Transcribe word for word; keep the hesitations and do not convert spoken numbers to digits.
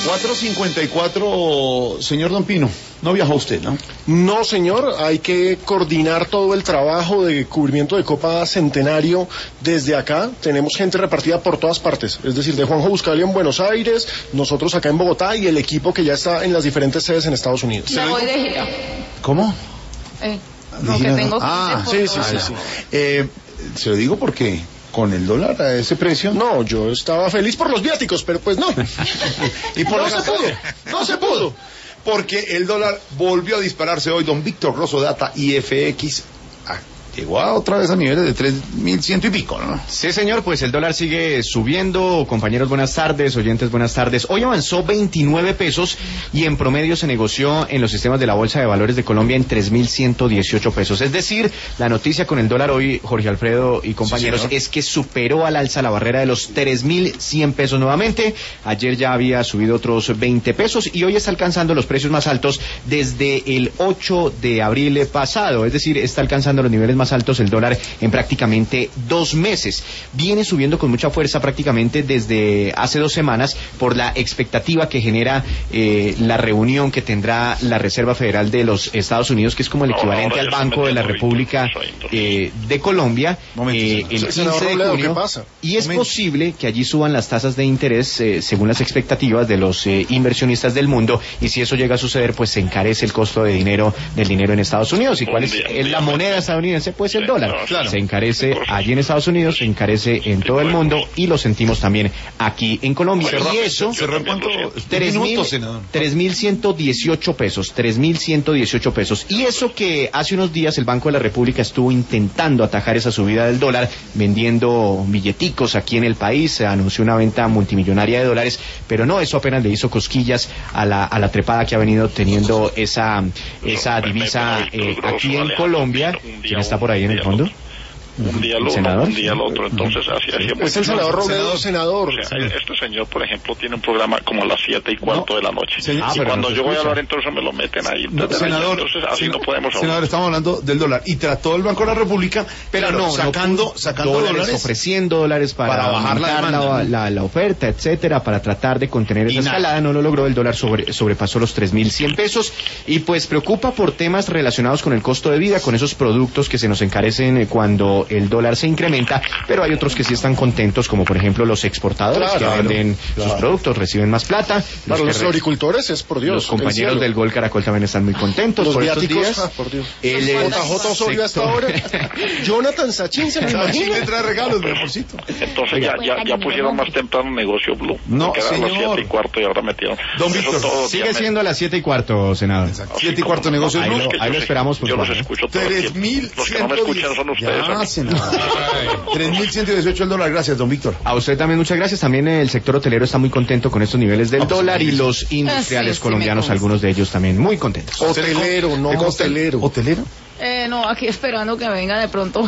cuatro cincuenta y cuatro, señor Don Pino, no viajó usted, ¿no? No, señor, hay que coordinar todo el trabajo de cubrimiento de Copa Centenario desde acá. Tenemos gente repartida por todas partes, es decir, de Juanjo Buscalia en Buenos Aires, nosotros acá en Bogotá y el equipo que ya está en las diferentes sedes en Estados Unidos. Me voy de gira. ¿Cómo? Eh, no, que tengo que Ah, sí, sí, sí, sí. Eh, se lo digo porque con el dólar a ese precio. No, yo estaba feliz por los viáticos, pero pues no. Y por no la se pudo, no se pudo. Porque el dólar volvió a dispararse hoy. Don Víctor Rosso Data I F X ah, llegó a otra vez a niveles de tres mil ciento y pico, ¿no? Sí, señor, pues el dólar sigue subiendo. Compañeros, buenas tardes. Oyentes, buenas tardes. Hoy avanzó veintinueve pesos y en promedio se negoció en los sistemas de la Bolsa de Valores de Colombia en tres mil ciento dieciocho pesos. Es decir, la noticia con el dólar hoy, Jorge Alfredo y compañeros, sí, es que superó al alza la barrera de los tres mil cien pesos nuevamente. Ayer ya había subido otros veinte pesos y hoy está alcanzando los precios más altos desde el ocho de abril pasado. Es decir, está alcanzando los niveles más altos el dólar en prácticamente dos meses. Viene subiendo con mucha fuerza prácticamente desde hace dos semanas por la expectativa que genera eh, la reunión que tendrá la Reserva Federal de los Estados Unidos, que es como el equivalente al Banco de la República eh, de Colombia, eh, el quince de junio, y es posible que allí suban las tasas de interés eh, según las expectativas de los eh, inversionistas del mundo, y si eso llega a suceder, pues se encarece el costo de dinero del dinero en Estados Unidos. ¿Y cuál es la moneda estadounidense? Pues el dólar. Claro. Se encarece allí en Estados Unidos, se encarece en todo el mundo y lo sentimos también aquí en Colombia. Cerró, y eso, cerró en cuánto, tres mil ciento dieciocho pesos, tres mil ciento dieciocho pesos. Y eso que hace unos días el Banco de la República estuvo intentando atajar esa subida del dólar, vendiendo billeticos aquí en el país, se anunció una venta multimillonaria de dólares, pero no, eso apenas le hizo cosquillas a la, a la trepada que ha venido teniendo esa, esa divisa eh, aquí en Colombia. ¿Quién está por ahí en el fondo? Un día lo uno, un día lo otro, entonces así así. Es el senador Robledo, senador. O sea, este señor, por ejemplo, tiene un programa como a las siete y cuarto no. de la noche. Señor, y ah, cuando no yo voy a escucha. hablar, entonces me lo meten ahí. No, senador, entonces así senador, no podemos hablar. Senador, estamos hablando del dólar. Y trató el Banco de la República, pero claro, no, sacando, no, sacando dólares, dólares, ofreciendo dólares para, para bajar la, la, la, la oferta, etcétera, para tratar de contener esa escalada. No lo logró, el dólar sobre, sobrepasó los tres mil cien pesos y pues preocupa por temas relacionados con el costo de vida, con esos productos que se nos encarecen cuando el dólar se incrementa, pero hay otros que sí están contentos, como por ejemplo los exportadores, claro, que venden claro. sus productos, reciben más plata. Para los, los agricultores es por Dios. Los compañeros del Gol Caracol también están muy contentos los por estos días. Ah, por Dios. El J J Osorio hasta ahora. Jonathan Sachin se me imagina. Le trae regalos, mi amorcito. Entonces ya, ya, ya pusieron más temprano negocio Blue. No, señor. A las siete y cuarto y ahora metieron. Don Víctor, sigue siendo a las siete y cuarto, senador. siete y cuarto negocio Blue. Blue. Ahí, ahí lo esperamos. Yo los escucho todos. tres mil Los que no me escuchan son ustedes. Ya, senador. tres mil ciento dieciocho el dólar. Gracias, don Víctor. A usted también muchas gracias. También el sector hotelero está muy contento con estos niveles del dólar y los industriales ah, sí, colombianos, sí algunos de ellos también muy contentos. Hotelero, no hotelero. ¿Hotelero? Eh, no, aquí esperando que venga de pronto